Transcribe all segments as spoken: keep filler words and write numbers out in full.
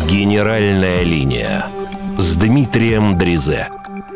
Генеральная линия с Дмитрием Дрезе.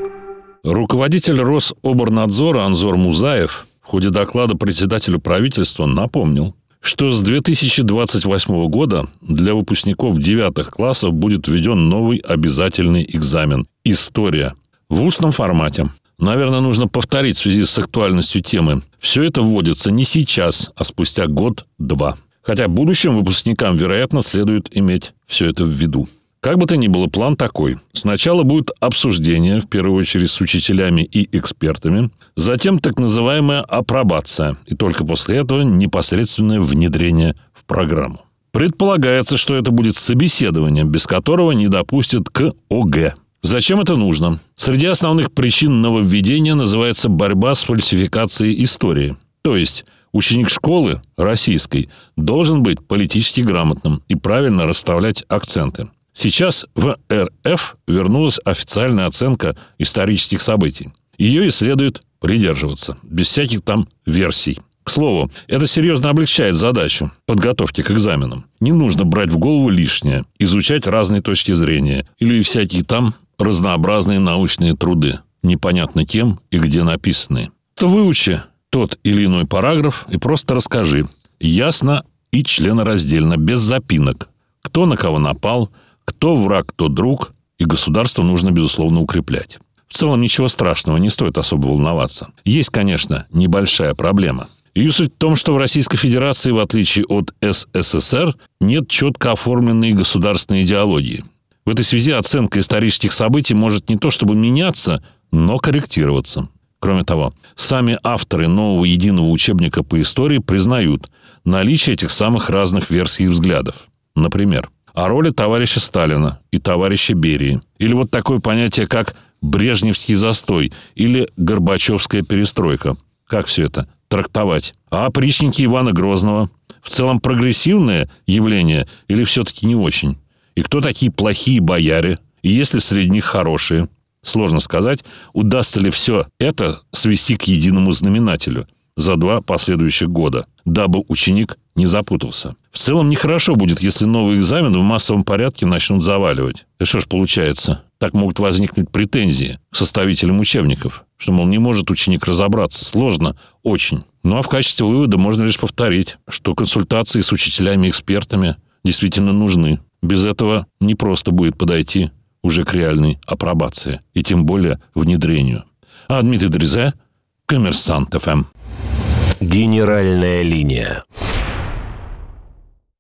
Руководитель Рособорнадзора Анзор Музаев в ходе доклада председателю правительства напомнил, что с две тысячи двадцать восьмого года для выпускников девятых классов будет введен новый обязательный экзамен «История» в устном формате. Наверное, нужно повторить в связи с актуальностью темы. Все это вводится не сейчас, а спустя год-два. Хотя будущим выпускникам, вероятно, следует иметь все это в виду. Как бы то ни было, план такой. Сначала будет обсуждение, в первую очередь с учителями и экспертами. Затем так называемая апробация. И только после этого непосредственное внедрение в программу. Предполагается, что это будет собеседование, без которого не допустят к ОГЭ. Зачем это нужно? Среди основных причин нововведения называется борьба с фальсификацией истории. То есть ученик школы российской должен быть политически грамотным и правильно расставлять акценты. Сейчас в эр эф вернулась официальная оценка исторических событий. Ее и следует придерживаться, без всяких там версий. К слову, это серьезно облегчает задачу подготовки к экзаменам. Не нужно брать в голову лишнее, изучать разные точки зрения или всякие там разнообразные научные труды, непонятно кем и где написанные. То выучи тот или иной параграф и просто расскажи, ясно и членораздельно, без запинок, кто на кого напал, кто враг, кто друг, и государство нужно, безусловно, укреплять. В целом ничего страшного, не стоит особо волноваться. Есть, конечно, небольшая проблема. Ее суть в том, что в Российской Федерации, в отличие от эс эс эс эр, нет четко оформленной государственной идеологии. В этой связи оценка исторических событий может не то чтобы меняться, но корректироваться. Кроме того, сами авторы нового единого учебника по истории признают наличие этих самых разных версий и взглядов. Например, о роли товарища Сталина и товарища Берии. Или вот такое понятие, как «брежневский застой» или «горбачевская перестройка». Как все это трактовать? А опричники Ивана Грозного? В целом прогрессивное явление или все-таки не очень? И кто такие плохие бояре? И есть ли среди них хорошие? Сложно сказать, удастся ли все это свести к единому знаменателю за два последующих года, дабы ученик не запутался. В целом нехорошо будет, если новый экзамен в массовом порядке начнут заваливать. И что ж получается? Так могут возникнуть претензии к составителям учебников, что, мол, не может ученик разобраться. Сложно очень. Ну а в качестве вывода можно лишь повторить, что консультации с учителями и экспертами действительно нужны. Без этого не просто будет подойти уже к реальной апробации и тем более внедрению. А Дмитрий Дрезе, Коммерсант эф эм. Генеральная линия.